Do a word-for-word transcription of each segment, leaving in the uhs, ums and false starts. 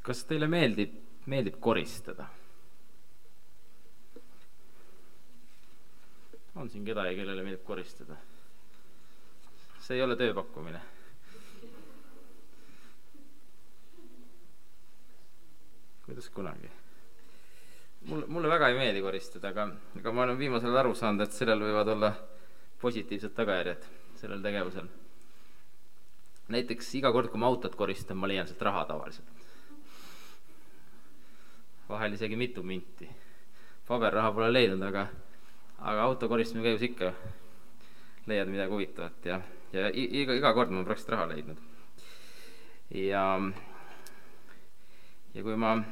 Kas teile meeldib, meeldib koristada? On siin kedagi, kellele meeldib koristada? See ei ole tööpakkumine. Kuidas kunagi? Mulle, mulle väga ei meeldi koristada, aga, aga ma olen viimasel aru saanud, et sellel võivad olla positiivsed tagajärjed sellel tegevusel. Näiteks iga kord, kui ma autot koristan, ma leian sealt raha tavaliselt. Vahel isegi mitu minti. Paberraha pole leidnud, aga, aga auto koristamine käigus ikka leiad midagi huvitavat ja, ja iga, iga kord ma praktiliselt raha leidnud. Ja, ja kui ma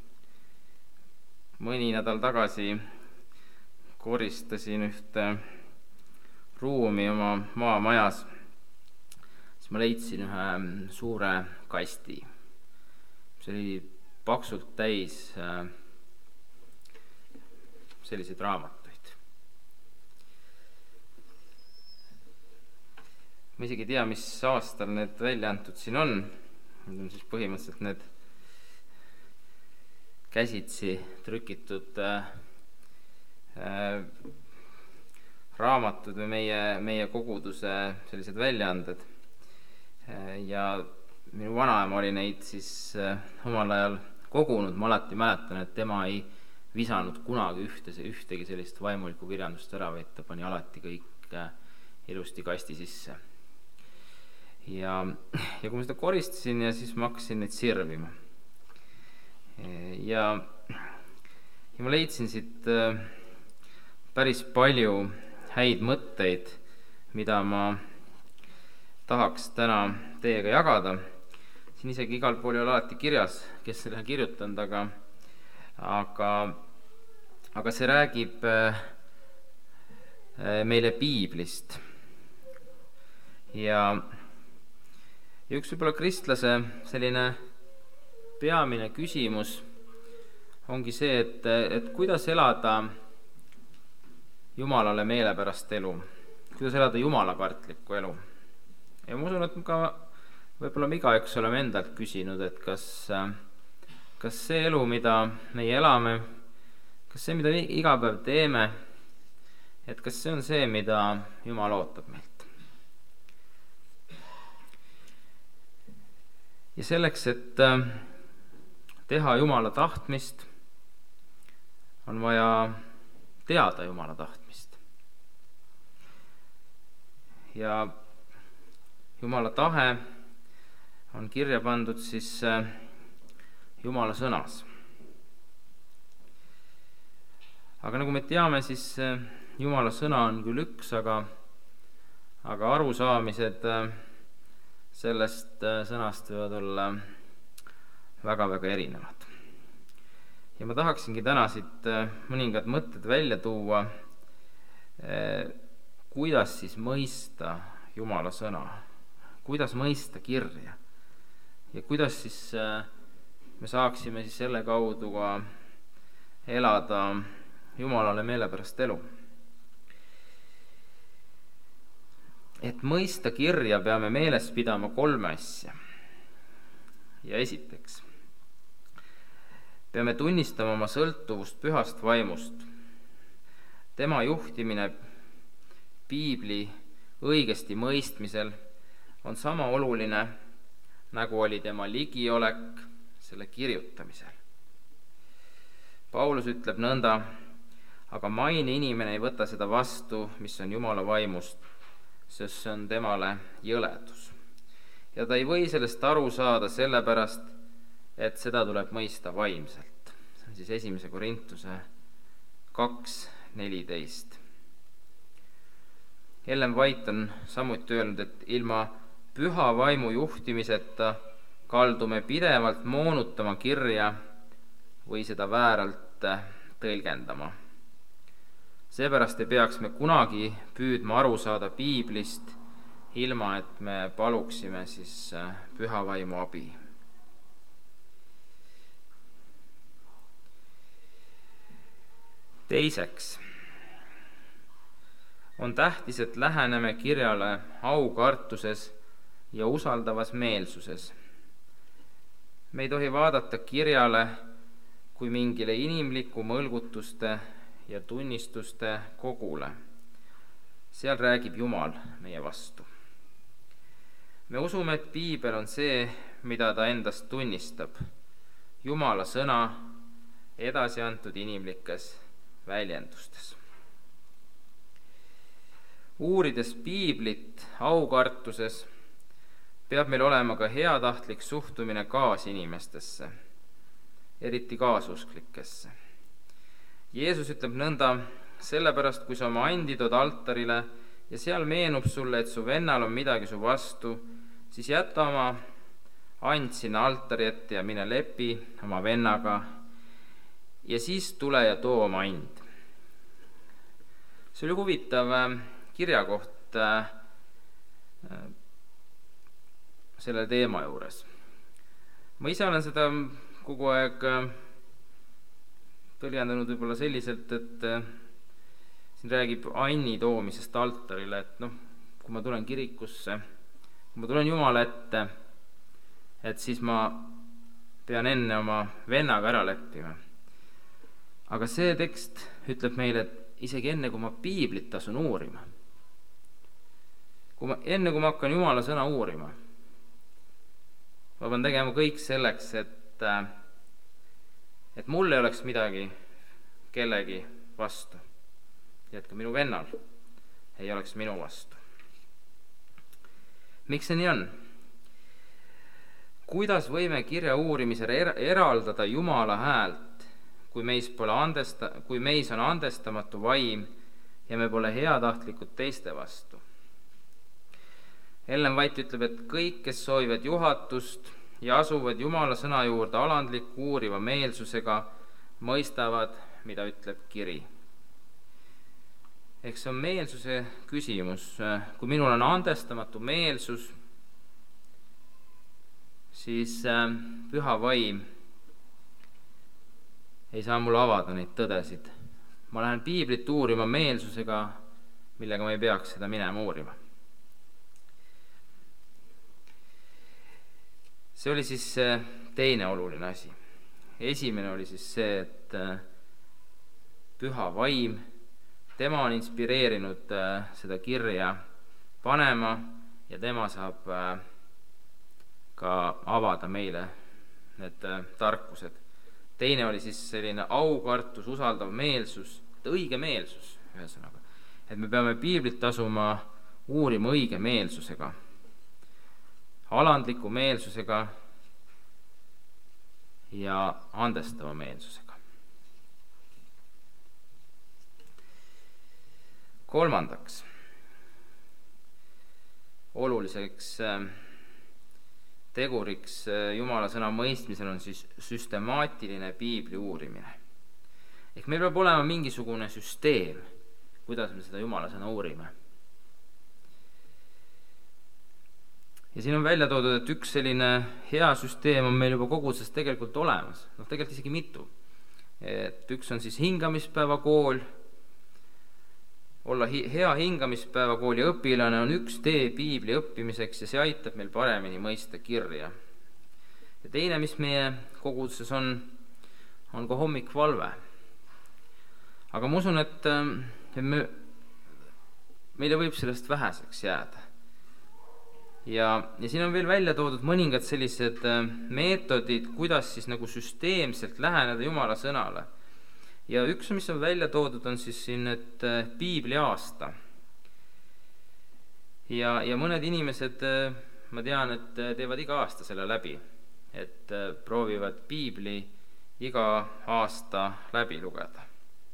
mõni nädal tagasi koristasin ühte ruumi oma maamajas, siis ma leidsin ühe suure kasti. See oli paksult täis äh, selliseid raamatuid. Ma isegi ei tea, mis aastal need välja antud siin on. Need on siis põhimõtteliselt need käsitsi trükitud äh, äh, raamatud või meie, meie koguduse sellised väljaanded. Äh, ja minu vanaema oli neid siis äh, omal ajal kogunud. Ma alati mäletan, et tema ei visanud kunagi ühte, ühtegi sellist vaimulikku kirjandust ära, vaid ta pani alati kõik äh, ilusti kasti sisse. Ja, ja kui ma seda koristasin ja siis ma hakkasin neid sirvima. Ja, ja ma leidsin siit äh, päris palju häid mõtteid, mida ma tahaks täna teiega jagada. Siin isegi igal pool ei ole alati kirjas, kes selle kirjutanud, aga, aga, aga see räägib äh, meile piiblist. Ja, ja üks võib-olla kristlase selline peamine küsimus ongi see, et, et kuidas elada Jumalale meelepärast elu, kuidas elada jumalakartlikku elu. Ja ma usun, et ka võib-olla me igaüks oleme endalt küsinud, et kas, kas see elu, mida meie elame, kas see, mida iga päev teeme, et kas see on see, mida Jumal ootab meilt. Ja selleks, et teha Jumala tahtmist, on vaja teada Jumala tahtmist. Ja Jumala tahe on kirja pandud siis Jumala sõnas. Aga nagu me teame, siis Jumala sõna on küll üks, aga, aga arusaamised sellest sõnast võivad olla väga-väga erinevad. Ja ma tahaksingi täna siit mõningad mõtted välja tuua, kuidas siis mõista Jumala sõna, kuidas mõista kirja ja kuidas siis me saaksime siis selle kaudu ka elada Jumalale meelepärast elu. Et mõista kirja peame meeles pidama kolme asja. Ja esiteks, peame tunnistama oma sõltuvust pühast vaimust. Tema juhtimine piibli õigesti mõistmisel on sama oluline, nagu oli tema ligiolek selle kirjutamisel. Paulus ütleb nõnda, aga maine inimene ei võta seda vastu, mis on Jumala vaimust, sest see on temale jõledus. Ja ta ei või sellest aru saada sellepärast, et seda tuleb mõista vaimselt. See on siis esimese Korintuse kaks neliteist. Ellen White on samuti öelnud, et ilma püha vaimu juhtimiseta kaldume pidevalt moonutama kirja või seda vääralt tõlgendama. Seepärast ei peaks me kunagi püüdma aru saada piiblist, ilma et me paluksime siis püha vaimu abi. Teiseks on tähtis, et läheneme kirjale aukartuses ja usaldavas meelsuses. me ei tohi vaadata kirjale kui mingile inimliku mõlgutuste ja tunnistuste kogule. Seal räägib Jumal meie vastu. Me usume, et piibel on see, mida ta endast tunnistab, Jumala sõna edasi antud inimlikes väljendustes. Uurides piiblit aukartuses, peab meil olema ka heatahtlik suhtumine kaasinimestesse, eriti kaasusklikesse. Jeesus ütleb nõnda, sellepärast kui sa oma andi tood altarile ja seal meenub sulle, et su vennal on midagi su vastu, siis jäta oma and sinna altari ette ja mine lepi oma vennaga ja siis tule ja too oma and. See oli huvitav kirjakoht selle teema juures. Ma ise olen seda kogu aeg tõljendanud võib-olla selliselt, et siin räägib anni toomisest altarile, et noh, kui ma tulen kirikusse, kui ma tulen Jumala ette, et siis ma pean enne oma vennaga ära leppima. Aga see tekst ütleb meile, et isegi enne, kui ma piiblit tasun uurima, kui ma, enne kui ma hakkan Jumala sõna uurima, ma pean tegema kõik selleks, et, et mul ei oleks midagi kellegi vastu ja et ka minu vennal ei oleks minu vastu. Miks see nii on? Kuidas võime kirja uurimisel er- eraldada Jumala häält, kui meis, pole andesta, kui meis on andestamatu vaim ja me pole heatahtlikud teiste vastu? Ellen White ütleb, et kõik, kes soovivad juhatust ja asuvad Jumala sõna juurde alandliku uuriva meelsusega, mõistavad, mida ütleb kiri. Ehk see on meelsuse küsimus. Kui minul on andestamatu meelsus, siis püha vaim ei saa mulle avada neid tõdesid. Ma lähen piiblit uurima meelsusega, millega ma ei peaks seda minema uurima. See oli siis teine oluline asi. Esimene oli siis see, et püha vaim, tema on inspireerinud seda kirja panema ja tema saab ka avada meile need tarkused. Teine oli siis selline aukartus, usaldav meelsus, õige meelsus, ühesõnaga. Et me peame piiblit asuma uurima õige meelsusega, alandliku meelsusega ja andestava meelsusega. Kolmandaks, oluliseks teguriks Jumala sõna mõistmisel on siis süstemaatiline piibli uurimine. Ehk meil peab olema mingisugune süsteem, kuidas me seda Jumala sõna uurime. Ja siin on välja toodud, et üks selline hea süsteem on meil juba koguduses tegelikult olemas. No tegelikult isegi mitu. Et üks on siis hingamispäeva kool. Olla hea hingamispäeva kooli õpilane on üks tee piibli õppimiseks ja see aitab meil paremini mõista kirja. Ja teine, mis meie koguduses on, on ka hommikvalve. Aga ma usun, et me, meile võib sellest väheseks jääda. Ja, ja siin on veel välja toodud mõningad sellised meetodid, kuidas siis nagu süsteemselt läheneda Jumala sõnale. Ja üks, mis on välja toodud, on siis siin, et piibli aasta. Ja, ja mõned inimesed, ma tean, et teevad iga aasta selle läbi, et proovivad piibli iga aasta läbi lugeda.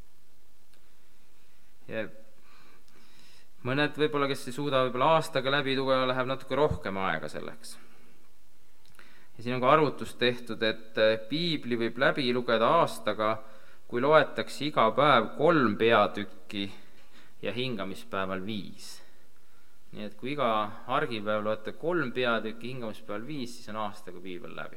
Ja mõned võib-olla, kes ei suuda võib-olla aastaga läbi lugeda, läheb natuke rohkem aega selleks. Ja siin on ka arvutus tehtud, et piibli võib läbi lugeda aastaga, kui loetakse iga päev kolm peatükki ja hingamispäeval viis. Nii et kui iga argipäev loete kolm peatükki, hingamispäeval viis, siis on aastaga piibel läbi.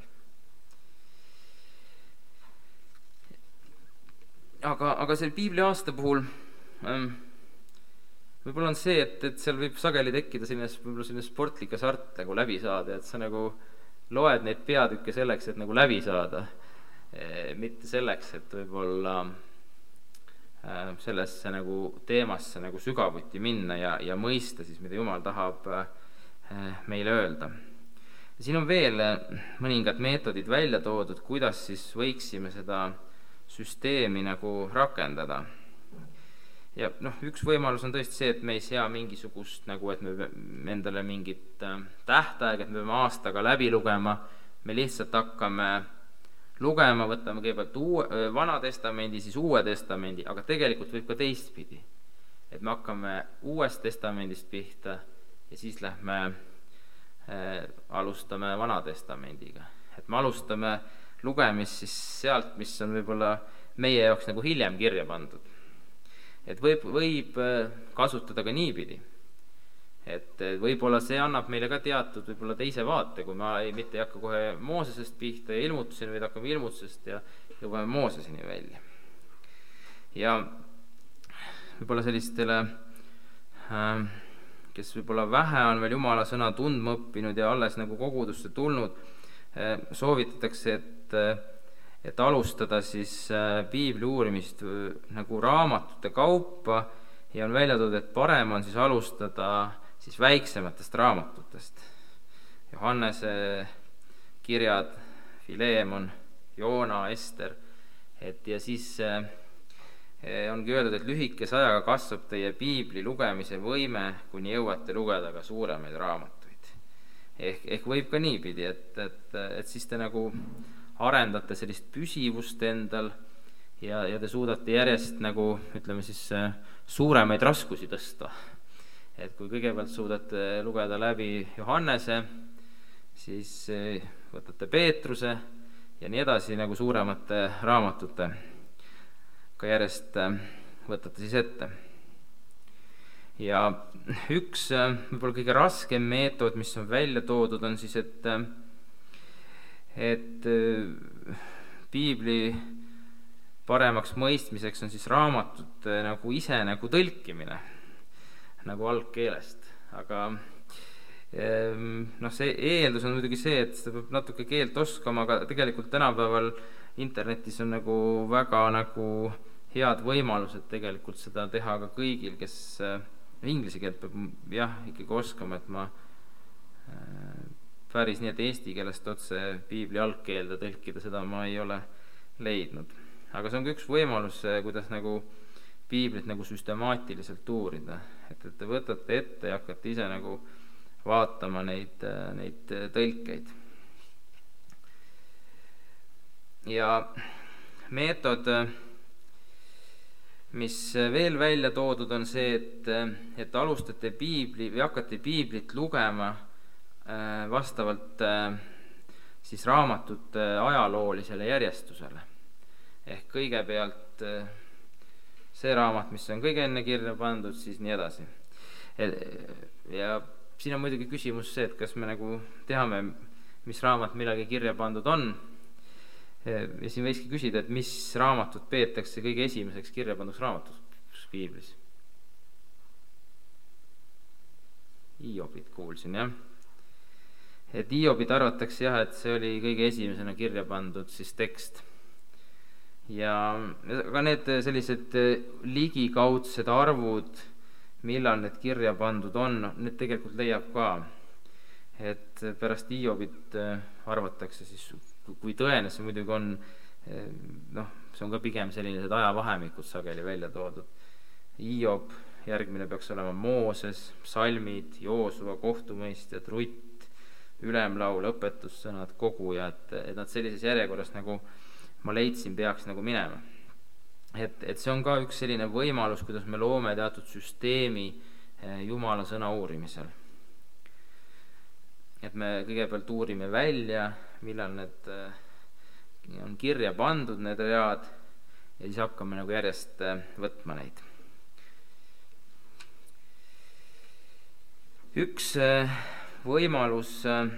Aga, aga selle piibli aasta puhul ähm, võib-olla on see, et, et seal võib sageli tekkida selline, võib-olla selline sportlik hasart nagu läbi saada, et sa nagu loed neid peatükke selleks, et nagu läbi saada, mitte selleks, et võib-olla sellesse nagu teemasse nagu sügavuti minna ja, ja mõista siis, mida Jumal tahab meile öelda. Siin on veel mõningad meetodid välja toodud, kuidas siis võiksime seda süsteemi nagu rakendada. Ja noh, üks võimalus on tõesti see, et me ei sea mingisugust nagu, et me endale mingit tähtaeg, et me peame aastaga läbi lugema, me lihtsalt hakkame lugema, võtame kõigepealt uue, vana testamendi, siis uue testamendi, aga tegelikult võib ka teistpidi. Et me hakkame uuest testamendist pihta ja siis lähme äh, alustame vana testamendiga. Et me alustame lugemist siis sealt, mis on võib-olla meie jaoks nagu hiljem kirja pandud. Et võib, võib kasutada ka niipidi. Et võib-olla see annab meile ka teatud võib-olla teise vaate, kui ma ei, mitte ei hakka kohe Moosesest pihta ja ilmutuseni, vaid hakkame ilmutusest ja jõuame Mooseseni välja. Ja võib-olla sellistele, kes võib-olla vähe on veel Jumala sõna tundma õppinud ja alles nagu kogudusse tulnud, soovitatakse, et et alustada siis piibli uurimist nagu raamatute kaupa ja on välja toodud, et parem on siis alustada siis väiksematest raamatutest. Johannese kirjad, Filemon, Joona, Ester, et ja siis ongi öeldud, et lühikese ajaga kasvab teie piibli lugemise võime, kuni jõuate lugeda ka suuremaid raamatuid. Ehk, ehk võib ka niipidi, et, et, et siis te nagu arendate sellist püsivust endal ja, ja te suudate järjest nagu, ütleme siis, suuremaid raskusi tõsta. Et kui kõigepealt suudate lugeda läbi Johannese, siis võtate Peetruse ja nii edasi nagu suuremate raamatute ka järjest võtate siis ette. Ja üks võib-olla kõige raskem meetod, mis on välja toodud, on siis, et et piibli paremaks mõistmiseks on siis raamatut nagu ise nagu tõlkimine nagu algkeelest, aga noh, see eeldus on muidugi see, et seda peab natuke keelt oskama, aga tegelikult tänapäeval internetis on nagu väga nagu head võimalused tegelikult seda teha ka kõigil, kes inglise keelt peab jah, ikkagi oskama, et ma päris nii, et eesti keelest otse piibli algkeelde tõlkida, seda ma ei ole leidnud. Aga see on ka üks võimalus, kuidas nagu piiblit nagu süstemaatiliselt uurida. Et, et te võtate ette ja hakkate ise nagu vaatama neid, neid tõlkeid. Ja meetod, mis veel välja toodud, on see, et, et alustate piibli või hakkate piiblit lugema vastavalt siis raamatute ajaloolisele järjestusele. Ehk kõigepealt see raamat, mis on kõige enne kirja pandud, siis nii edasi. Ja siin on muidugi küsimus see, et kas me nagu teame, mis raamat millagi kirja pandud on. Ja siin võikski küsida, et mis raamatut peetakse kõige esimeseks kirja panduks raamatus piiblis. Hiobit kuulsin, jah. Et Hiobit arvatakse jah, et see oli kõige esimesena kirja pandud siis tekst. Ja ka need sellised ligikaudsed arvud, millal need kirja pandud on, need tegelikult leiab ka. Et pärast Hiobit arvatakse siis, kui tõene see muidugi on, noh, see on ka pigem selline ajavahemikud sageli välja toodud. Hiob, järgmine peaks olema Mooses, psalmid, Joosua, kohtumõistjad, Rutt, ülemlaul, õpetussõnad, koguja, et, et nad sellises järjekorras nagu ma leidsin, peaks nagu minema. Et, et see on ka üks selline võimalus, kuidas me loome teatud süsteemi Jumala sõna uurimisel. Et me kõigepealt uurime välja, millal need on kirja pandud, need read, ja siis hakkame nagu järjest võtma neid. Üks võimalus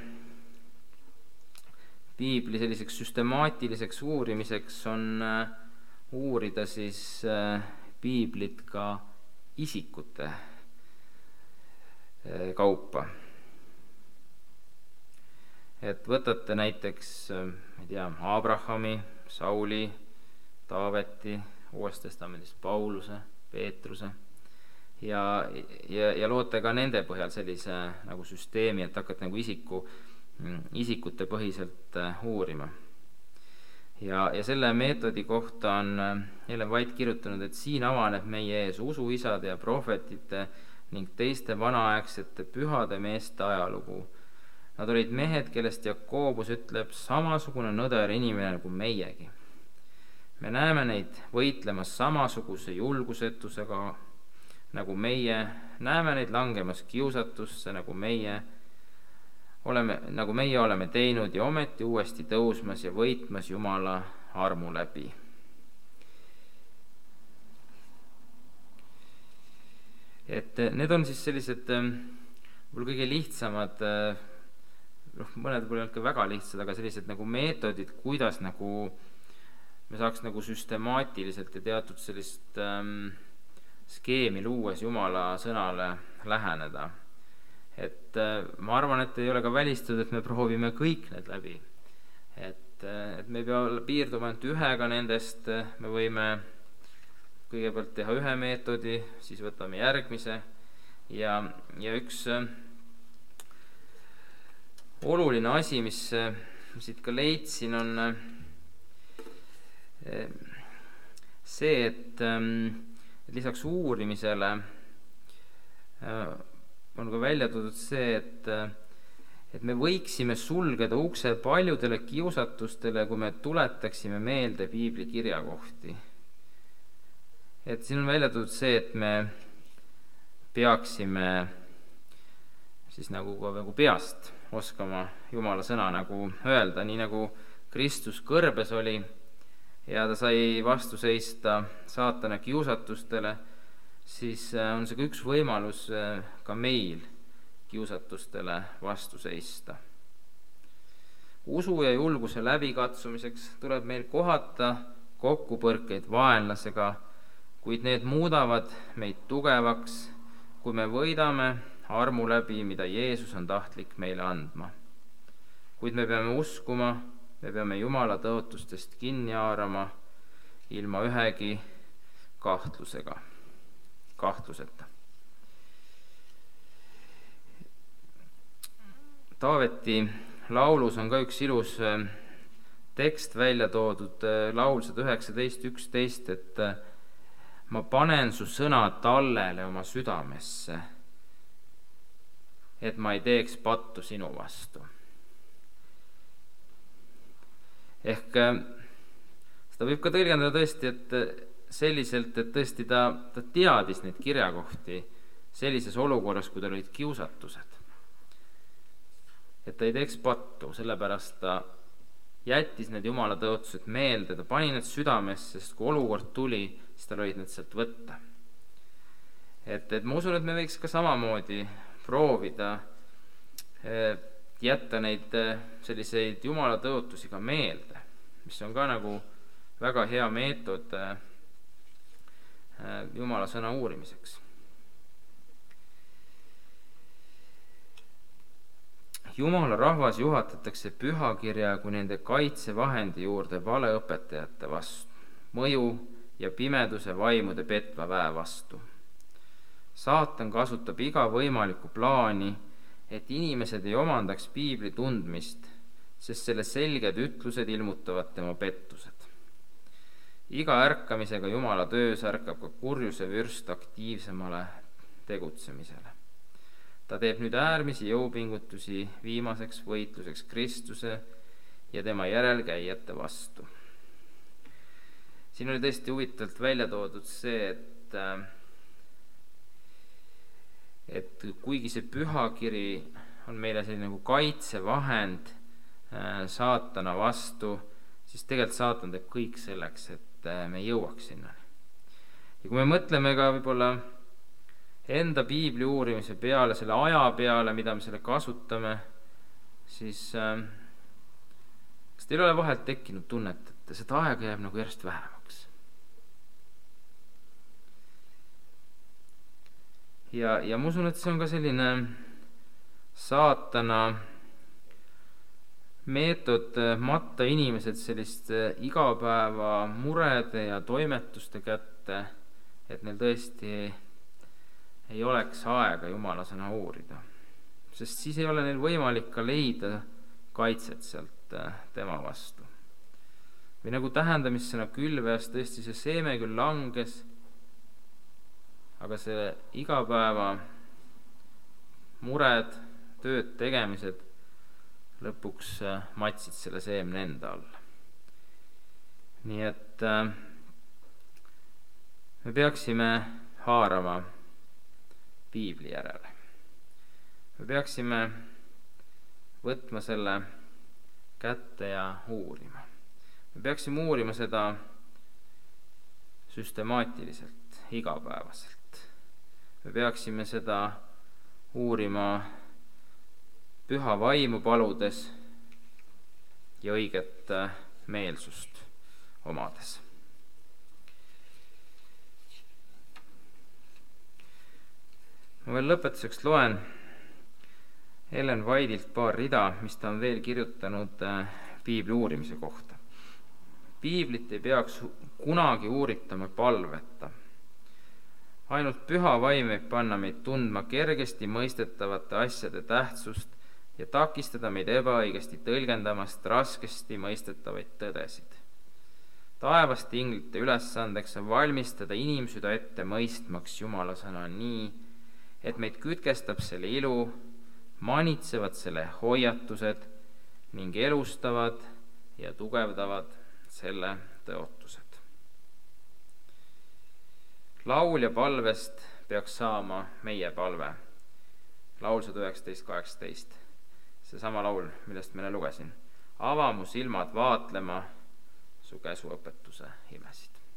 piibli selliseks süstemaatiliseks uurimiseks on uurida siis piiblit ka isikute kaupa. et võtate näiteks, ma ei tea, Abrahami, Sauli, Taaveti, Uues Testamendis Pauluse, Peetruse ja, ja, ja loote ka nende põhjal sellise nagu süsteemi, et hakkate nagu isiku, isikute põhiselt uurima. Ja, ja selle meetodi kohta on Ellen White kirjutanud, et siin avaneb meie ees usuisade ja prohvetite ning teiste vanaaegsete pühade meeste ajalugu. Nad olid mehed, kellest Jakobus ütleb samasugune nõder inimene nagu meiegi. Me näeme neid võitlemas samasuguse julgusetusega nagu meie, näeme neid langemas kiusatusse nagu meie, oleme, nagu meie oleme teinud ja ometi uuesti tõusmas ja võitmas Jumala armu läbi. Et need on siis sellised võib-olla kõige lihtsamad, mõned võib-olla ka väga lihtsad, aga sellised nagu meetodid, kuidas nagu me saaks nagu süstemaatiliselt ja teatud sellist ähm, skeemi luues Jumala sõnale läheneda. Et äh, ma arvan, et ei ole ka välistatud, et me proovime kõik need läbi. Et, äh, et me ei pea piirduma ainult ühega nendest, me võime kõigepealt teha ühe meetodi, siis võtame järgmise ja, ja üks äh, oluline asi, mis, mis siit ka leidsin, on äh, see, et, et lisaks uurimisele on ka välja toodud see, et, et me võiksime sulgeda ukse paljudele kiusatustele, kui me tuletaksime meelde piibli kirjakohti. Et siin on välja toodud see, et me peaksime siis nagu, nagu peast oskama Jumala sõna nagu öelda, nii nagu Kristus kõrbes oli ja ta sai vastu seista saatana kiusatustele, siis on see ka üks võimalus ka meil kiusatustele vastu seista. Usu ja julguse läbikatsumiseks tuleb meil kohata kokkupõrkeid vaenlasega, kuid need muudavad meid tugevaks, kui me võidame armu läbi, mida Jeesus on tahtlik meile andma. Kuid me peame uskuma, me peame Jumala tõotustest kinni haarama ilma ühegi kahtlusega, kahtluseta. Taaveti laulus on ka üks ilus tekst välja toodud, laul sada üheksateist üksteist, et ma panen su sõna tallele oma südamesse, et ma ei teeks pattu sinu vastu. Ehk seda võib ka tõlgendada tõesti, et selliselt, et tõesti ta, ta teadis neid kirjakohti sellises olukorras, kui tal olid kiusatused. Et ta ei teeks pattu, sellepärast ta jättis need Jumala tõotused meelde, ta pani need südamesse, sest kui olukord tuli, siis tal olid need sealt võtta. Et, et ma usun, et me võiks ka samamoodi proovida jätta neid selliseid Jumala tõotusi ka meelde, mis on ka nagu väga hea meetod Jumala sõna uurimiseks. Jumala rahvas juhatatakse pühakirja kui nende kaitsevahendi juurde valeõpetajate vastu, mõju ja pimeduse vaimude petva väe vastu. Saatan kasutab iga võimalikku plaani, et inimesed ei omandaks piibli tundmist, sest selle selged ütlused ilmutavad tema pettused. Iga ärkamisega Jumala töös ärkab ka kurjuse vürst aktiivsemale tegutsemisele. Ta teeb nüüd äärmisi jõupingutusi viimaseks võitluseks Kristuse ja tema järelkäijate vastu. Siin oli tõesti huvitavalt välja toodud see, et, et kuigi see pühakiri on meile selline nagu kaitsevahend saatana vastu, siis tegelikult saatan teeb kõik selleks, et me jõuaks sinna. Ja kui me mõtleme ka võib-olla enda piibli uurimise peale, selle aja peale, mida me selle kasutame, siis äh, kas teil ei ole vahelt tekkinud tunnet, et seda aega jääb nagu järjest vähemaks? Ja, ja ma usun, et see on ka selline saatana meetod matta inimesed selliste igapäeva murede ja toimetuste kätte, et neil tõesti ei oleks aega Jumala sõna uurida. Sest siis ei ole neil võimalik ka leida kaitset sealt tema vastu. Või nagu tähendamissõna külveas, tõesti see seeme küll langes, aga see igapäeva mured, tööd, tegemised lõpuks matsid selle seemne enda all. Nii et äh, me peaksime haarama piibli järele. Me peaksime võtma selle kätte ja uurima. Me peaksime uurima seda süstemaatiliselt, igapäevaselt. Me peaksime seda uurima püha vaimu paludes ja õiget meelsust omades. Ma veel lõpetuseks loen Ellen Whiteilt paar rida, mis ta on veel kirjutanud piibli uurimise kohta. Piiblit ei peaks kunagi uuritama palveta. Ainult püha vaim võib panna meid tundma kergesti mõistetavate asjade tähtsust ja takistada meid ebaõigesti tõlgendamast raskesti mõistetavaid tõdesid. Taevaste inglite ülesandeks on valmistada inimsüda ette mõistmaks Jumala sõna nii, et meid kütkestab selle ilu, manitsevad selle hoiatused ning elustavad ja tugevdavad selle tõotused. Laul ja palvest peaks saama meie palve. Laul sada üheksateist kaheksateist. See sama laul, millest ma lugesin. Ava mu silmad vaatlema su käsuõpetuse imesid.